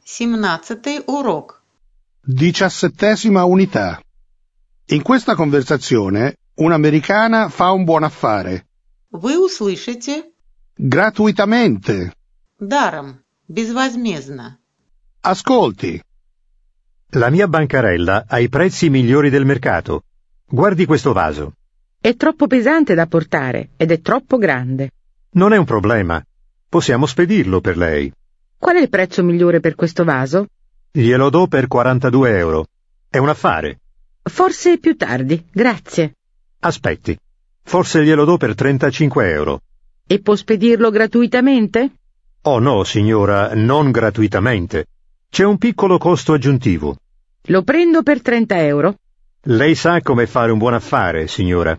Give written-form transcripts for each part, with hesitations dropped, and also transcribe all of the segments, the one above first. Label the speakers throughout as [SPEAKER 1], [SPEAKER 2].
[SPEAKER 1] 17-й урок.
[SPEAKER 2] 17ª unità. In questa conversazione, un'americana fa un buon affare.
[SPEAKER 1] Вы услышите
[SPEAKER 2] Gratuitamente.
[SPEAKER 1] даром, безвозмездно.
[SPEAKER 2] Ascolti.
[SPEAKER 3] La mia bancarella ha i prezzi migliori del mercato. Guardi questo vaso.
[SPEAKER 4] È troppo pesante da portare ed è troppo grande.
[SPEAKER 3] Non è un problema. Possiamo spedirlo per lei.
[SPEAKER 4] Qual è il prezzo migliore per questo vaso?
[SPEAKER 3] Glielo do per 42 euro. È un affare.
[SPEAKER 4] Forse più tardi, grazie.
[SPEAKER 3] Aspetti. Forse glielo do per 35 euro.
[SPEAKER 4] E può spedirlo gratuitamente?
[SPEAKER 3] Oh no, signora, non gratuitamente. C'è un piccolo costo aggiuntivo.
[SPEAKER 4] Lo prendo per 30 euro.
[SPEAKER 3] Lei sa come fare un buon affare, signora.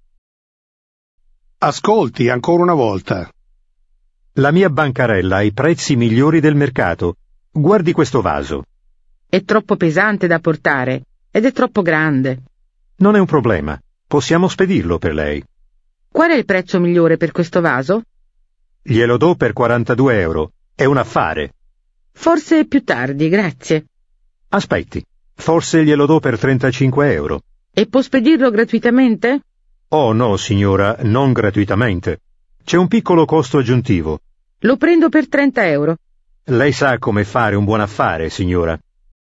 [SPEAKER 2] Ascolti ancora una volta.
[SPEAKER 3] La mia bancarella ha i prezzi migliori del mercato. Guardi questo vaso.
[SPEAKER 4] È troppo pesante da portare ed è troppo grande.
[SPEAKER 3] Non è un problema. Possiamo spedirlo per lei.
[SPEAKER 4] Qual è il prezzo migliore per questo vaso?
[SPEAKER 3] Glielo do per 42 euro. È un affare.
[SPEAKER 4] Forse più tardi, grazie.
[SPEAKER 3] Aspetti. Forse glielo do per 35 euro.
[SPEAKER 4] E può spedirlo gratuitamente?
[SPEAKER 3] Oh no, signora, non gratuitamente. C'è un piccolo costo aggiuntivo.
[SPEAKER 4] Lo prendo per 30 euro.
[SPEAKER 3] Lei sa come fare un buon affare, signora.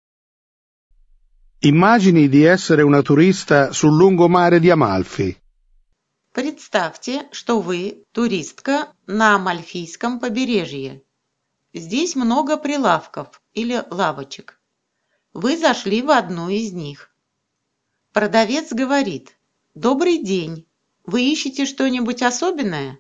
[SPEAKER 2] Immagini di essere una turista sul lungomare di Amalfi.
[SPEAKER 1] Представьте, что вы туристка на Амальфийском побережье. Здесь много прилавков или лавочек. Вы зашли в одну из них. Продавец говорит: «Добрый день. Вы ищете что-нибудь особенное?»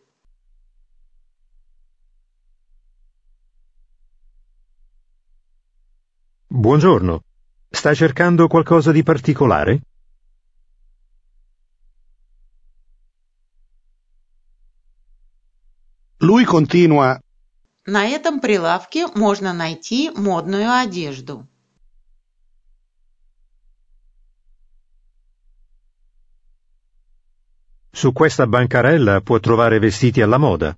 [SPEAKER 3] Buongiorno. Sta cercando qualcosa di particolare?
[SPEAKER 2] Lui continua.
[SPEAKER 1] На этом прилавке можно найти модную одежду.
[SPEAKER 3] Su questa bancarella può trovare vestiti alla moda.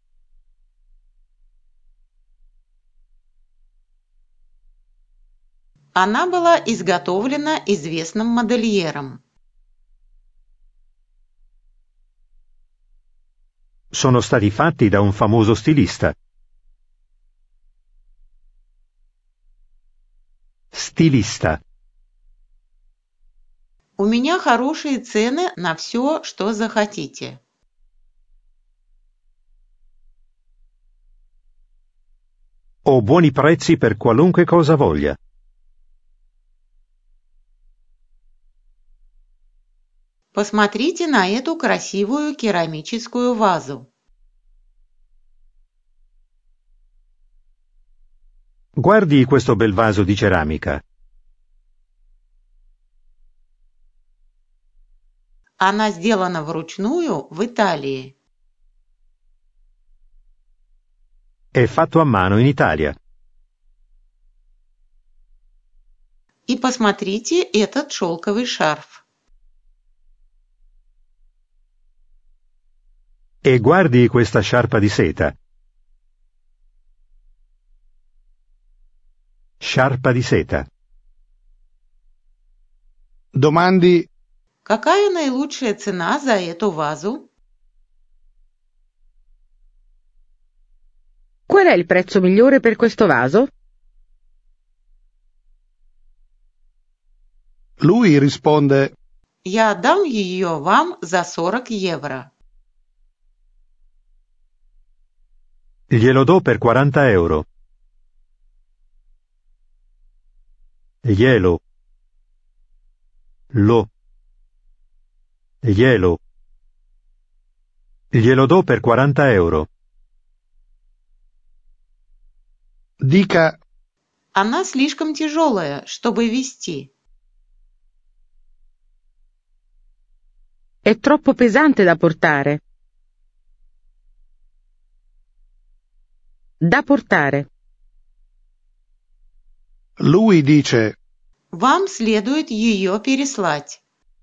[SPEAKER 1] Она была изготовлена известным модельером.
[SPEAKER 3] Sono stati fatti da un famoso stilista. Стилиста.
[SPEAKER 1] У меня хорошие цены на все, что захотите.
[SPEAKER 3] Ho buoni prezzi per qualunque cosa voglia.
[SPEAKER 1] Посмотрите на эту красивую керамическую вазу.
[SPEAKER 3] Guardi questo bel vaso di ceramica.
[SPEAKER 1] Она сделана вручную в Италии.
[SPEAKER 3] È fatto a mano in Italia.
[SPEAKER 1] И посмотрите этот шелковый шарф.
[SPEAKER 3] E guardi questa sciarpa di seta. Sciarpa di seta.
[SPEAKER 2] Domandi.
[SPEAKER 1] Какая наилучшая цена за эту вазу?
[SPEAKER 4] Qual è il prezzo migliore per questo vaso?
[SPEAKER 2] Lui risponde.
[SPEAKER 1] Я отдам ее вам за 40 евро.
[SPEAKER 3] Glielo do per 40 euro. Glielo. Lo. Glielo. Glielo do per 40 euro.
[SPEAKER 2] Dica.
[SPEAKER 1] Она слишком тяжелая, чтобы везти.
[SPEAKER 4] È troppo pesante da portare. Da portare.
[SPEAKER 2] Lui dice.
[SPEAKER 1] Вам следует ее переслать.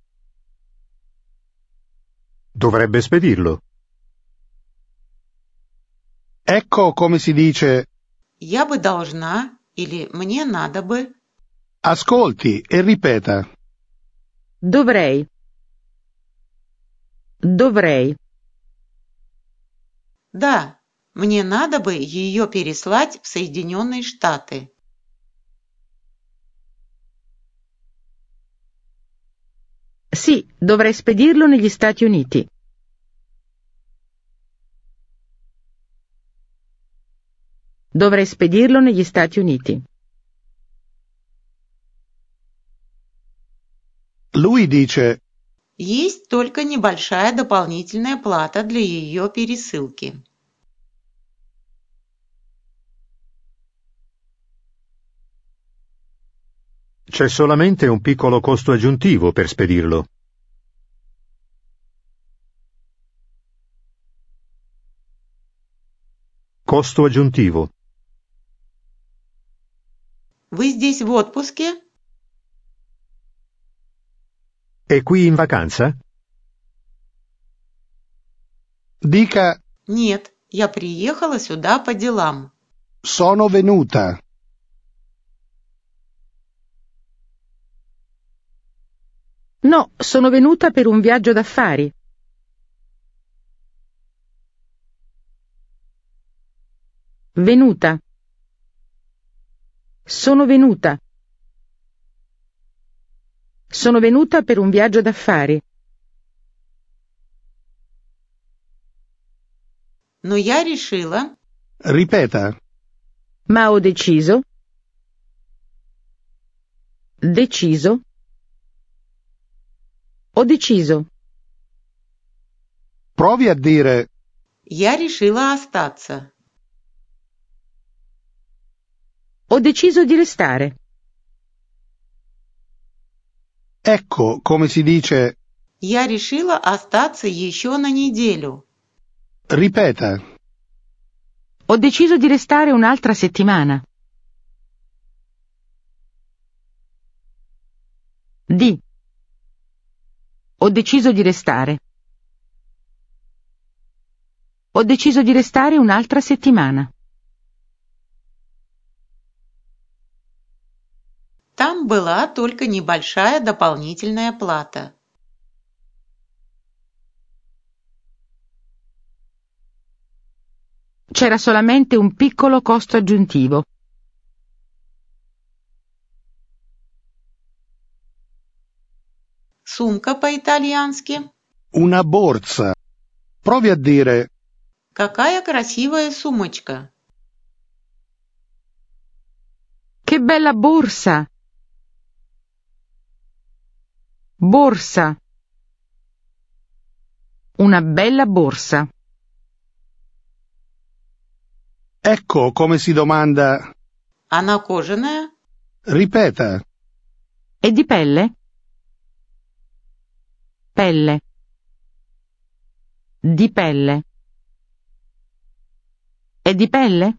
[SPEAKER 3] Dovrebbe spedirlo.
[SPEAKER 2] Ecco come si dice.
[SPEAKER 1] Я бы должна. или «мне надо бы».
[SPEAKER 2] Ascolti e ripeta.
[SPEAKER 4] Dovrei. Dovrei.
[SPEAKER 1] Да, мне надо бы ее переслать в Соединенные Штаты.
[SPEAKER 4] Sì, dovrei spedirlo negli Stati Uniti. Dovrei spedirlo negli Stati Uniti.
[SPEAKER 2] Lui dice:
[SPEAKER 1] Есть только небольшая дополнительная плата для ее пересылки.
[SPEAKER 3] C'è solamente un piccolo costo aggiuntivo per spedirlo. Costo aggiuntivo.
[SPEAKER 1] Вы здесь в отпуске?
[SPEAKER 3] È qui in vacanza?
[SPEAKER 2] Dica:
[SPEAKER 1] Нет, я приехала сюда по делам.
[SPEAKER 2] sono venuta.
[SPEAKER 4] No, sono venuta per un viaggio d'affari. Venuta. Sono venuta. Sono venuta per un viaggio d'affari.
[SPEAKER 1] Но я решила,
[SPEAKER 2] Ripeta.
[SPEAKER 4] Ma ho deciso. Deciso. Ho deciso.
[SPEAKER 2] Provi a dire:
[SPEAKER 1] я решила остаться.
[SPEAKER 4] Ho deciso di restare.
[SPEAKER 2] ecco come si dice.
[SPEAKER 1] Я решила остаться еще на неделю.
[SPEAKER 2] Ripeta.
[SPEAKER 4] Ho deciso di restare un'altra settimana. Di. Ho deciso di restare. Ho deciso di restare un'altra settimana.
[SPEAKER 1] Там была только небольшая дополнительная плата.
[SPEAKER 4] C'era solamente un piccolo costo aggiuntivo.
[SPEAKER 1] Сумка по-итальянски.
[SPEAKER 2] Una borsa. Provi a dire:
[SPEAKER 1] Какая красивая сумочка.
[SPEAKER 4] Che bella borsa! Borsa. Una bella borsa.
[SPEAKER 2] ecco come si domanda.
[SPEAKER 1] Она кожаная?
[SPEAKER 2] Ripeta.
[SPEAKER 4] E di pelle? Pelle. Di pelle. È di pelle?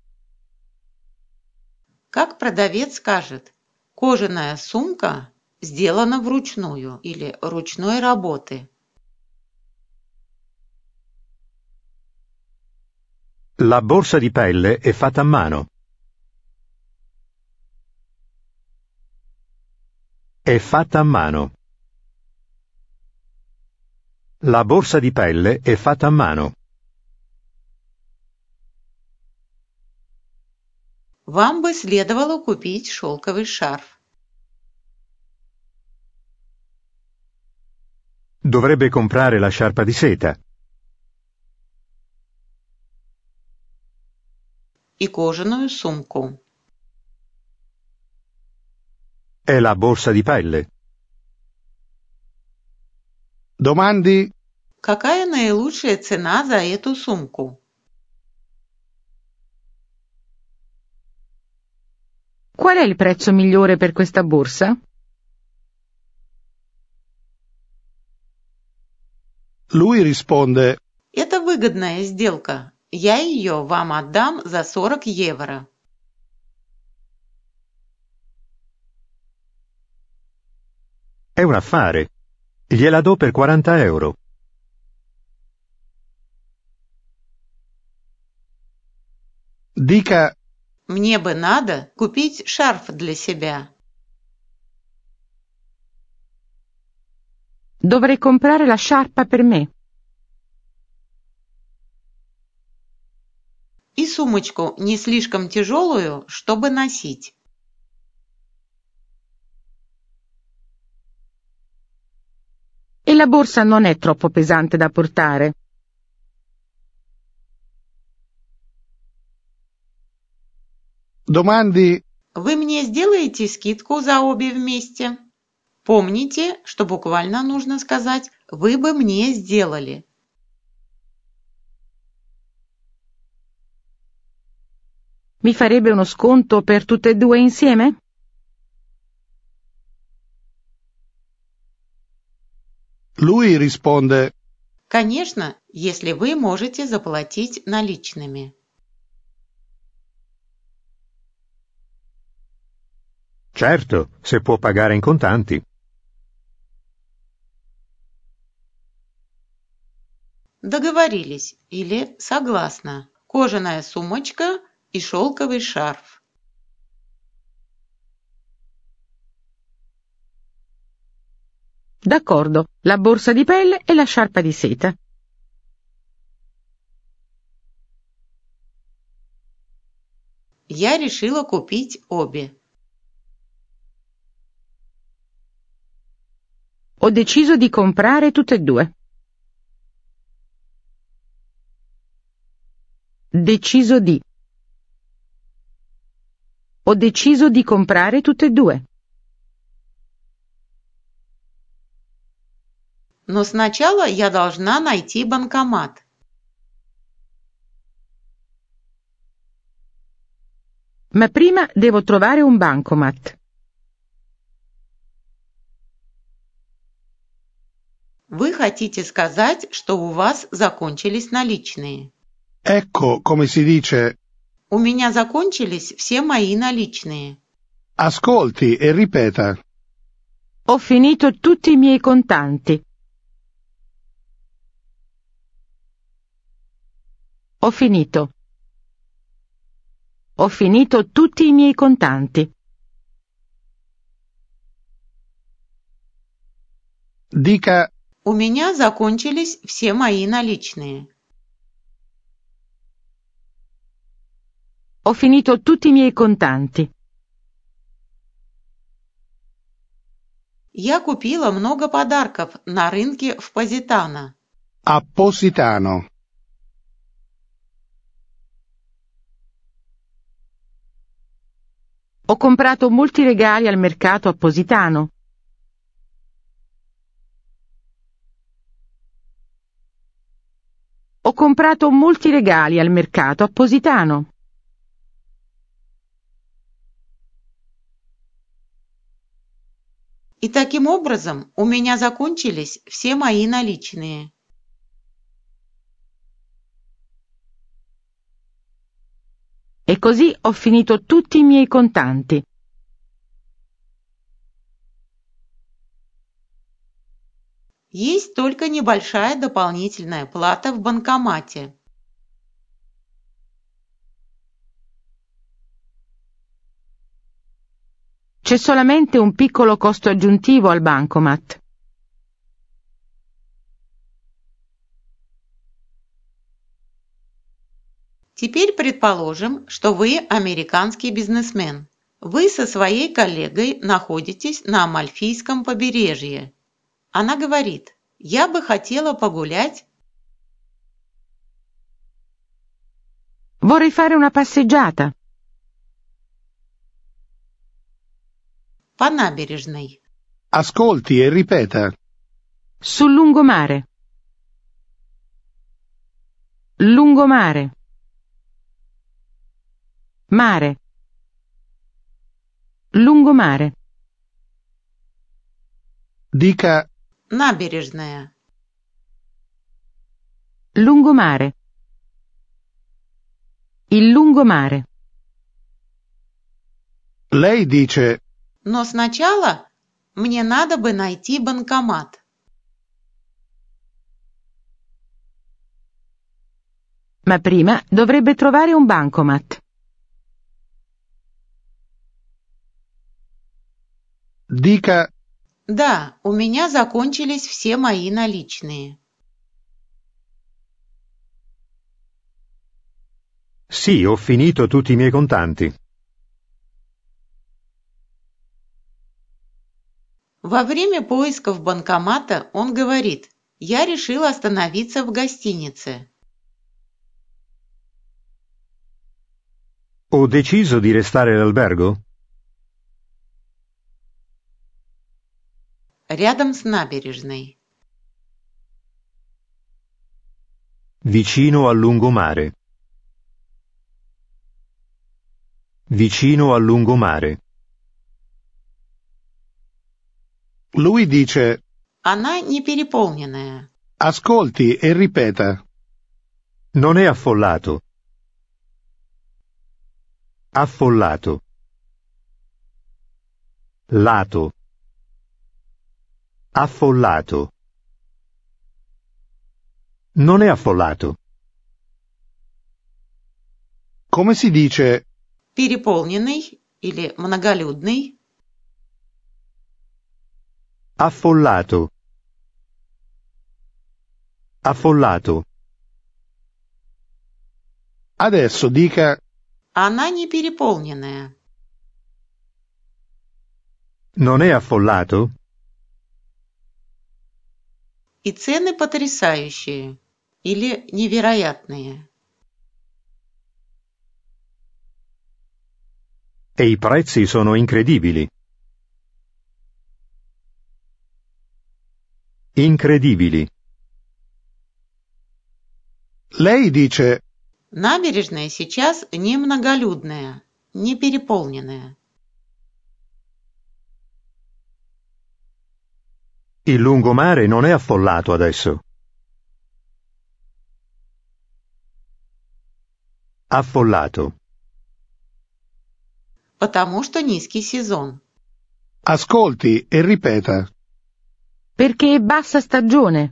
[SPEAKER 1] Как продавец скажет, кожаная сумка сделана вручную или ручной работы.
[SPEAKER 3] La borsa di pelle è fatta a mano. È fatta a mano. La borsa di pelle è fatta a mano.
[SPEAKER 1] Вам бы следовало купить шелковый шарф.
[SPEAKER 3] Dovrebbe comprare la sciarpa di seta.
[SPEAKER 1] И кожаную сумку.
[SPEAKER 3] È la borsa di pelle.
[SPEAKER 2] Domandi:
[SPEAKER 1] Какая наилучшая цена за эту сумку?
[SPEAKER 4] Qual è il prezzo migliore per questa borsa?
[SPEAKER 2] lui risponde:
[SPEAKER 1] Это выгодная сделка. Я ее вам отдам за 40 евро.
[SPEAKER 3] È un affare. Gliela do per 40 euro.
[SPEAKER 2] dica:
[SPEAKER 1] Мне бы надо купить шарф для себя.
[SPEAKER 4] Dovrei comprare la sciarpa per me.
[SPEAKER 1] И сумочку не слишком тяжелую, чтобы носить.
[SPEAKER 4] E la borsa non è troppo pesante da portare.
[SPEAKER 2] Domandi
[SPEAKER 1] Вы мне сделаете скидку за обе вместе? Помните, что буквально нужно сказать «вы бы мне сделали».
[SPEAKER 4] Mi farebbe uno sconto per tutte e due insieme?
[SPEAKER 2] Lui risponde:
[SPEAKER 1] Конечно, если вы можете заплатить наличными.
[SPEAKER 3] Certo, se può pagare in contanti.
[SPEAKER 1] Договорились или согласна. Кожаная сумочка и шелковый шарф.
[SPEAKER 4] D'accordo, la borsa di pelle e la sciarpa di seta.
[SPEAKER 1] Я решила купить обе.
[SPEAKER 4] Ho deciso di comprare tutte e due. Deciso di. Ho deciso di comprare tutte e due.
[SPEAKER 1] Но сначала я должна найти банкомат.
[SPEAKER 4] Ma prima devo trovare un bancomat.
[SPEAKER 1] Вы хотите сказать, что у вас закончились наличные.
[SPEAKER 2] Ecco come si dice:
[SPEAKER 1] У меня закончились все мои наличные.
[SPEAKER 2] ascolti e ripeta.
[SPEAKER 4] Ho finito tutti i miei contanti. Ho finito. Ho finito tutti i miei contanti.
[SPEAKER 2] Dica:
[SPEAKER 1] У меня закончились все мои наличные.
[SPEAKER 4] Ho finito tutti i miei contanti.
[SPEAKER 1] Я купила много подарков на рынке в Позитано.
[SPEAKER 2] a Positano.
[SPEAKER 4] Ho comprato molti regali al mercato a Positano. Ho comprato molti regali al mercato a Positano.
[SPEAKER 1] И таким образом у меня закончились все мои наличные.
[SPEAKER 4] E così ho finito tutti i miei contanti.
[SPEAKER 1] Есть только небольшая дополнительная плата в банкомате.
[SPEAKER 4] C'è solamente un piccolo costo aggiuntivo al bancomat.
[SPEAKER 1] Теперь предположим, что вы американский бизнесмен. Вы со своей коллегой находитесь на Амальфийском побережье. Она говорит: «Я бы хотела погулять».
[SPEAKER 4] Vorrei fare una passeggiata.
[SPEAKER 1] По набережной.
[SPEAKER 2] Ascolti e ripeta.
[SPEAKER 4] Sul lungomare. Lungomare. Mare. Lungomare.
[SPEAKER 2] Dica:
[SPEAKER 1] Набережная.
[SPEAKER 4] Lungomare. Il lungomare.
[SPEAKER 2] lei dice:
[SPEAKER 1] Но сначала мне надо бы найти банкомат.
[SPEAKER 4] Ma prima dovrebbe trovare un bancomat.
[SPEAKER 2] Dica
[SPEAKER 1] Да, у меня закончились все мои наличные.
[SPEAKER 3] Sì, ho finito tutti i miei contanti.
[SPEAKER 1] Во время поисков банкомата он говорит: «Я решил остановиться в гостинице».
[SPEAKER 3] Ho deciso di restare all'albergo?
[SPEAKER 1] Рядом с набережной.
[SPEAKER 3] Vicino al lungomare. Vicino al lungomare.
[SPEAKER 2] Lui dice
[SPEAKER 1] Она не переполненная.
[SPEAKER 2] ascolti e ripeta.
[SPEAKER 3] Non è affollato. Affollato. Lato. Affollato. Non è affollato.
[SPEAKER 2] Come si dice
[SPEAKER 1] Переполненный или многолюдный.
[SPEAKER 3] Affollato. Affollato.
[SPEAKER 2] adesso dica
[SPEAKER 1] Она не переполненная.
[SPEAKER 3] Non è affollato?
[SPEAKER 1] И цены потрясающие или невероятные.
[SPEAKER 3] E i prezzi sono incredibili. Incredibili.
[SPEAKER 2] lei dice
[SPEAKER 1] Набережная сейчас не многолюдная, не переполненная.
[SPEAKER 3] Il lungomare non è affollato adesso. Affollato.
[SPEAKER 1] Потому что низкий сезон.
[SPEAKER 2] ascolti e ripeta.
[SPEAKER 4] Perché è bassa stagione.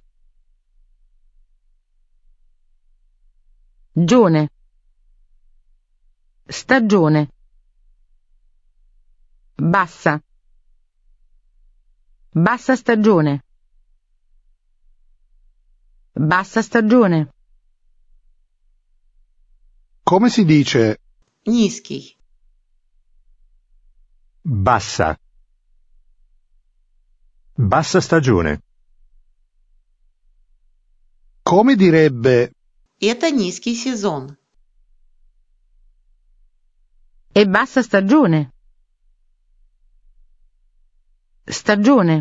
[SPEAKER 4] Gione. Stagione. Bassa. Bassa stagione. Bassa stagione.
[SPEAKER 2] Come si dice
[SPEAKER 1] Низкий.
[SPEAKER 3] Bassa. Bassa stagione.
[SPEAKER 2] come direbbe
[SPEAKER 1] Это низкий сезон.
[SPEAKER 4] È bassa stagione. Stagione.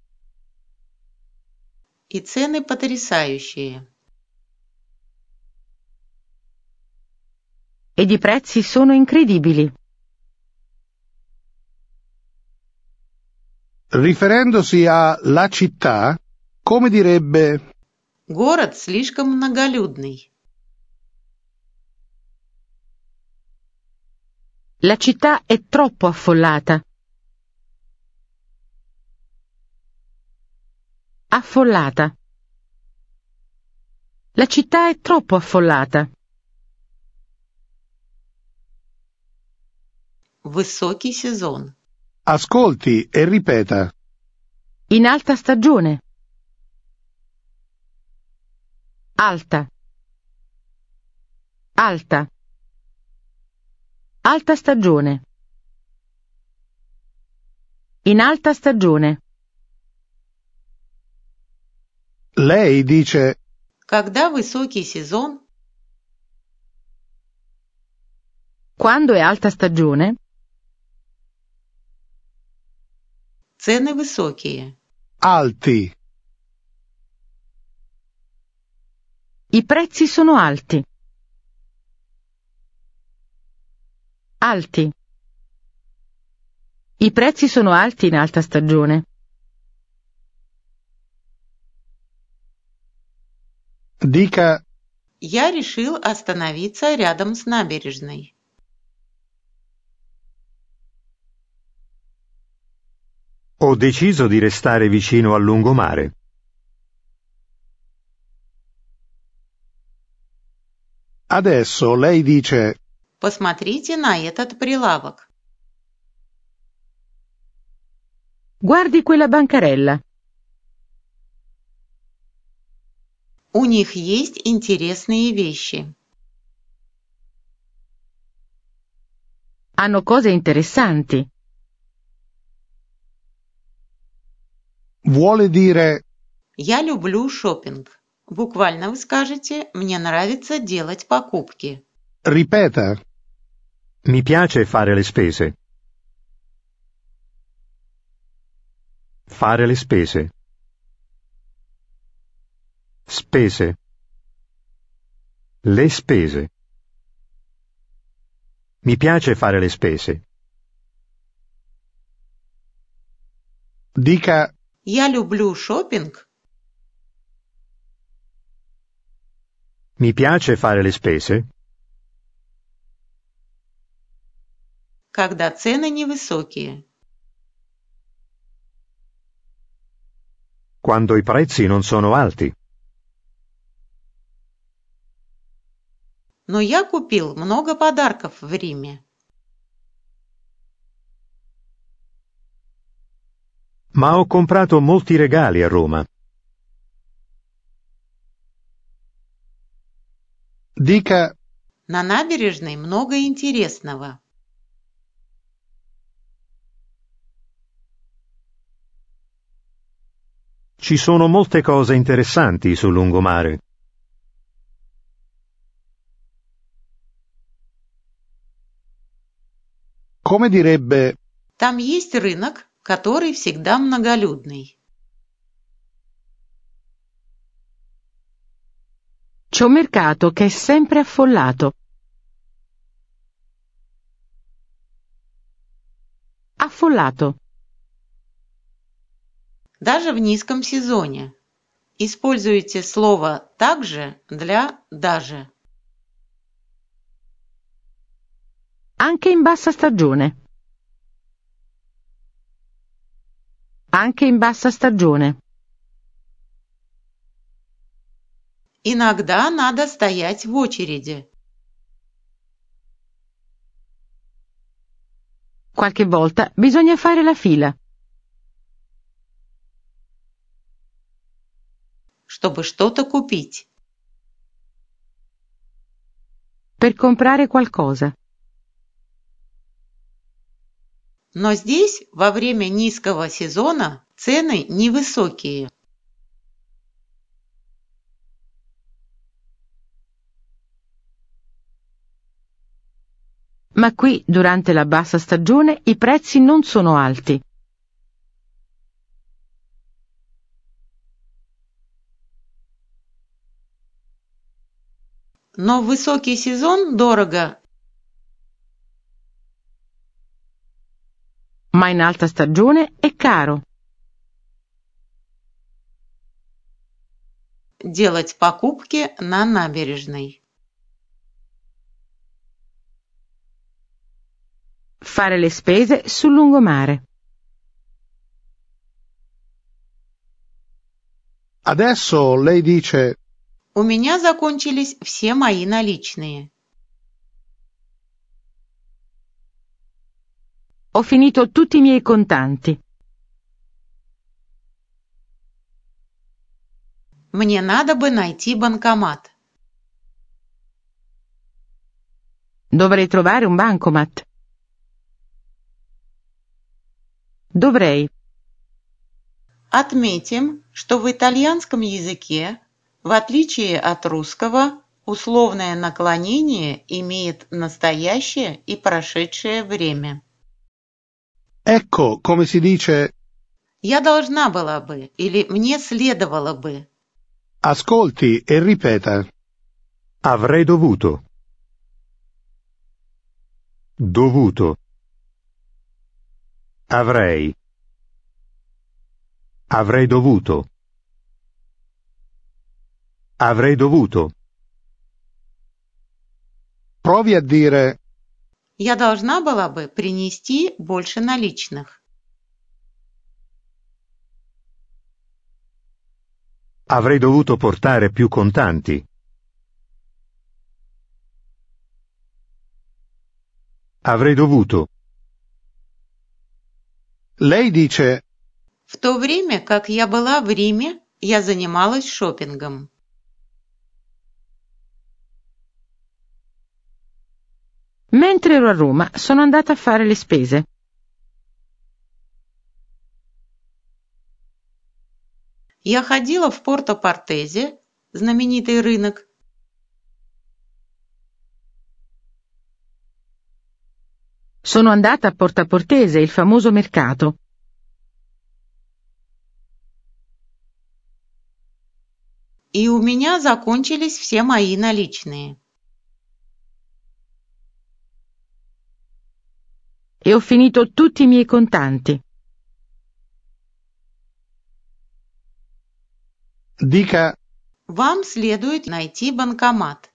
[SPEAKER 1] И цены потрясающие.
[SPEAKER 4] Ed i prezzi sono incredibili.
[SPEAKER 2] riferendosi a la città, come direbbe
[SPEAKER 1] Город слишком многолюдный.
[SPEAKER 4] La città è troppo affollata. Affollata. La città è troppo affollata.
[SPEAKER 1] Высокий сезон.
[SPEAKER 2] ascolti e ripeta.
[SPEAKER 4] In alta stagione. Alta. Alta. Alta stagione. In alta stagione.
[SPEAKER 2] lei dice
[SPEAKER 1] Когда высокий сезон,
[SPEAKER 4] Quando è alta stagione,
[SPEAKER 1] цены высокие.
[SPEAKER 2] alti,
[SPEAKER 4] i prezzi sono alti. Alti. I prezzi sono alti in alta stagione.
[SPEAKER 2] dica
[SPEAKER 1] Я решил остановиться рядом с набережной.
[SPEAKER 3] Ho deciso di restare vicino al lungomare.
[SPEAKER 2] adesso lei dice
[SPEAKER 1] Посмотрите на этот прилавок.
[SPEAKER 4] Guardi quella bancarella.
[SPEAKER 1] У них есть интересные вещи.
[SPEAKER 4] Hanno cose interessanti.
[SPEAKER 2] Vuole dire
[SPEAKER 1] Я люблю шопинг. Буквально вы скажете «мне нравится делать покупки».
[SPEAKER 2] ripeta.
[SPEAKER 3] Mi piace fare le spese. Fare le spese. Spese. Le spese. Mi piace fare le spese.
[SPEAKER 2] Dica
[SPEAKER 1] Я люблю шопинг,
[SPEAKER 3] Mi piace fare le spese
[SPEAKER 1] когда цены невысокие.
[SPEAKER 3] quando i prezzi non sono alti.
[SPEAKER 1] Но я купил много подарков в Риме.
[SPEAKER 3] Ma ho comprato molti regali a Roma.
[SPEAKER 2] dica
[SPEAKER 1] На набережной много интересного.
[SPEAKER 3] Ci sono molte cose interessanti sul lungomare.
[SPEAKER 2] come direbbe
[SPEAKER 1] Там есть рынок, который всегда многолюдный.
[SPEAKER 4] C'è un mercato che è sempre affollato. Affollato.
[SPEAKER 1] Даже в низком сезоне. Используйте слово «также» для «даже».
[SPEAKER 4] Anche in bassa stagione. Anche in bassa stagione.
[SPEAKER 1] Иногда надо стоять в очереди.
[SPEAKER 4] Qualche volta bisogna fare la fila.
[SPEAKER 1] Чтобы что-то купить.
[SPEAKER 4] Per comprare qualcosa.
[SPEAKER 1] Но здесь во время низкого сезона цены невысокие.
[SPEAKER 4] Ma qui, durante la bassa stagione, i prezzi non sono alti.
[SPEAKER 1] Но в высокий сезон дорого.
[SPEAKER 4] Ma in alta stagione è caro.
[SPEAKER 1] Делать покупки на набережной.
[SPEAKER 4] Fare le spese sul lungomare.
[SPEAKER 2] adesso lei dice
[SPEAKER 1] У меня закончились все мои наличные.
[SPEAKER 4] Ho finito tutti i miei contanti.
[SPEAKER 1] Мне надо бы найти банкомат.
[SPEAKER 4] Dovrei trovare un bancomat. Dovrei.
[SPEAKER 1] Отметим, что в итальянском языке, в отличие от русского, условное наклонение имеет настоящее и прошедшее время.
[SPEAKER 2] ecco come si dice
[SPEAKER 1] Я должна была бы или мне следовало бы.
[SPEAKER 2] ascolti e ripeta.
[SPEAKER 3] Avrei dovuto. Dovuto. Avrei. Avrei dovuto. Avrei dovuto.
[SPEAKER 2] Provi a dire
[SPEAKER 1] Я должна была бы принести больше наличных.
[SPEAKER 3] Avrei dovuto portare più contanti. Avrei dovuto.
[SPEAKER 2] lei dice
[SPEAKER 1] В то время, как я была в Риме, я занималась шопингом.
[SPEAKER 4] Mentre ero a Roma, sono andata a fare le spese.
[SPEAKER 1] Я ходила в Порто-Портезе, знаменитый рынок.
[SPEAKER 4] Sono andata a Porta Portese, il famoso mercato.
[SPEAKER 1] И у меня закончились все мои наличные.
[SPEAKER 4] E ho finito tutti i miei contanti.
[SPEAKER 2] Dica
[SPEAKER 1] Вам следует найти банкомат.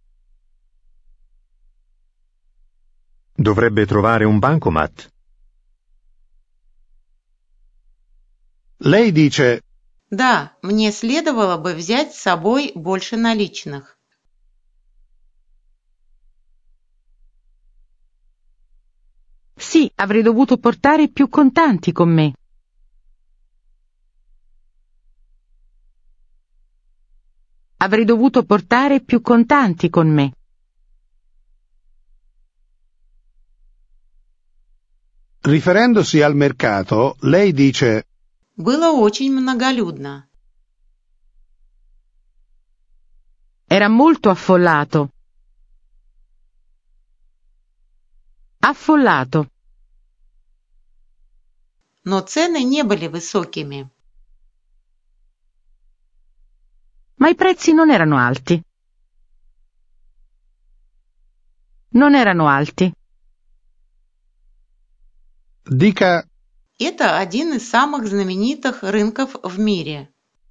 [SPEAKER 3] Dovrebbe trovare un bancomat.
[SPEAKER 2] lei dice
[SPEAKER 1] Да, мне следовало бы взять с собой больше наличных.
[SPEAKER 4] Sì, avrei dovuto portare più contanti con me. Avrei dovuto portare più contanti con me.
[SPEAKER 2] riferendosi al mercato, lei dice
[SPEAKER 1] Было очень многолюдно.
[SPEAKER 4] Era molto affollato. Affollato.
[SPEAKER 1] Но цены не были высокими.
[SPEAKER 4] Ma i prezzi non erano alti. Non erano alti.
[SPEAKER 2] dica
[SPEAKER 1] Это один из самых знаменитых рынков в мире.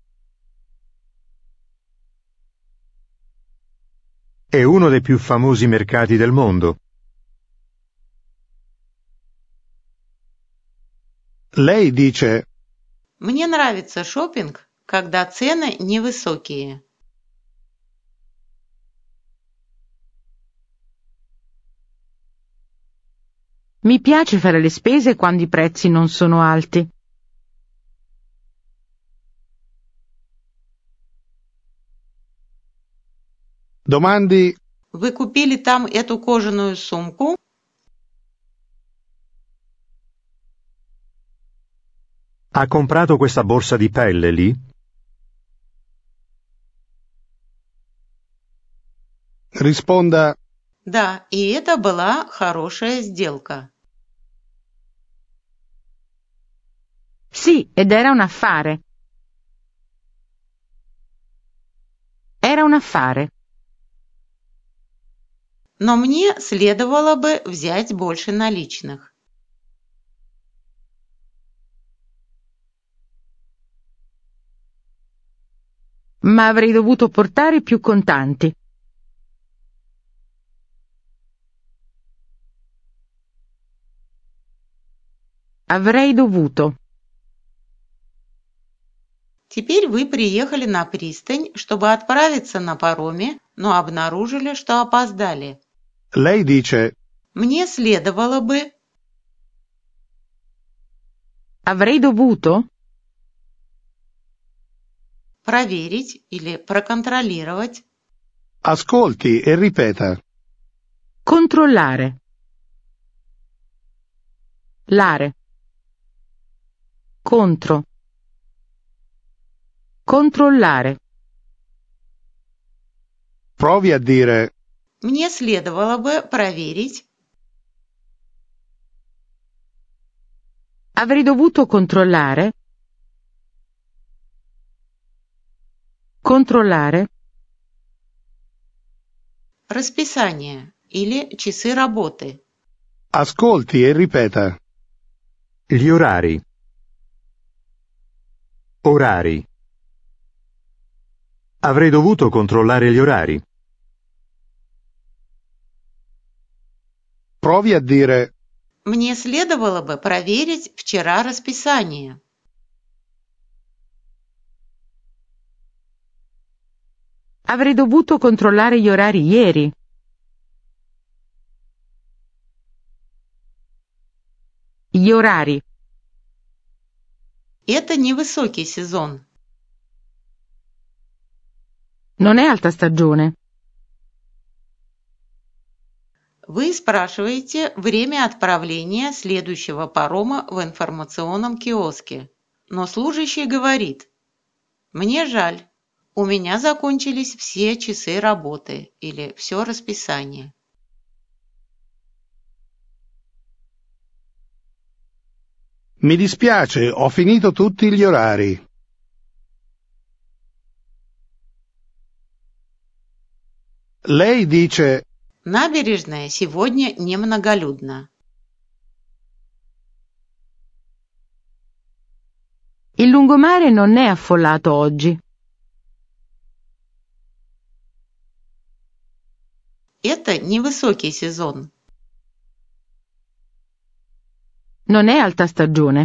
[SPEAKER 3] È uno dei più famosi mercati del mondo.
[SPEAKER 2] lei dice
[SPEAKER 1] Мне нравится шопинг, когда цены невысокие.
[SPEAKER 4] Mi piace fare le spese quando i prezzi non sono alti.
[SPEAKER 2] domandi
[SPEAKER 1] Вы купили там эту кожаную сумку?
[SPEAKER 3] Ha comprato questa borsa di pelle lì?
[SPEAKER 2] risponda
[SPEAKER 1] Да, и это была хорошая сделка.
[SPEAKER 4] Sì, ed era un affare. Era un affare.
[SPEAKER 1] Но мне следовало бы взять больше наличных.
[SPEAKER 4] Ma avrei dovuto portare più contanti. Avrei dovuto.
[SPEAKER 1] Теперь вы приехали на пристань, чтобы отправиться на пароме, но обнаружили, что опоздали.
[SPEAKER 2] lei dice
[SPEAKER 1] Мне следовало бы...
[SPEAKER 4] Avrei dovuto?
[SPEAKER 1] проверить или проконтролировать.
[SPEAKER 2] ascolti e ripeta
[SPEAKER 4] Controllare. Lare. Contro. Controllare.
[SPEAKER 2] provi a dire
[SPEAKER 1] Мне следовало бы проверить.
[SPEAKER 4] Avrei dovuto controllare. Controllare.
[SPEAKER 1] Расписание или часы работы.
[SPEAKER 2] ascolti e ripeta
[SPEAKER 3] Gli orari. Orari. Avrei dovuto controllare gli orari.
[SPEAKER 2] provi a dire
[SPEAKER 1] Мне следовало бы проверить вчера расписание.
[SPEAKER 4] Avrei dovuto controllare gli orari ieri. Gli orari.
[SPEAKER 1] Это невысокий сезон.
[SPEAKER 4] Non è alta stagione.
[SPEAKER 1] Вы спрашиваете время отправления следующего парома в информационном киоске, но служащий говорит: «Мне жаль, у меня закончились все часы работы» или «все расписание».
[SPEAKER 2] Mi dispiace, ho finito tutti gli orari. Lei dice:
[SPEAKER 1] Набережная сегодня немноголюдна.
[SPEAKER 4] Il lungomare non è affollato oggi.
[SPEAKER 1] Это невысокий сезон.
[SPEAKER 4] Non è alta stagione.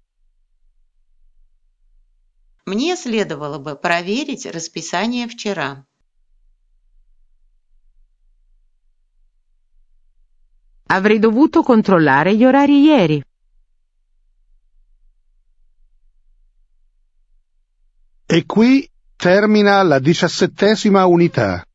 [SPEAKER 1] Мне следовало бы проверить расписание вчера.
[SPEAKER 4] Avrei dovuto controllare gli orari ieri.
[SPEAKER 2] E qui termina la 17ª unità.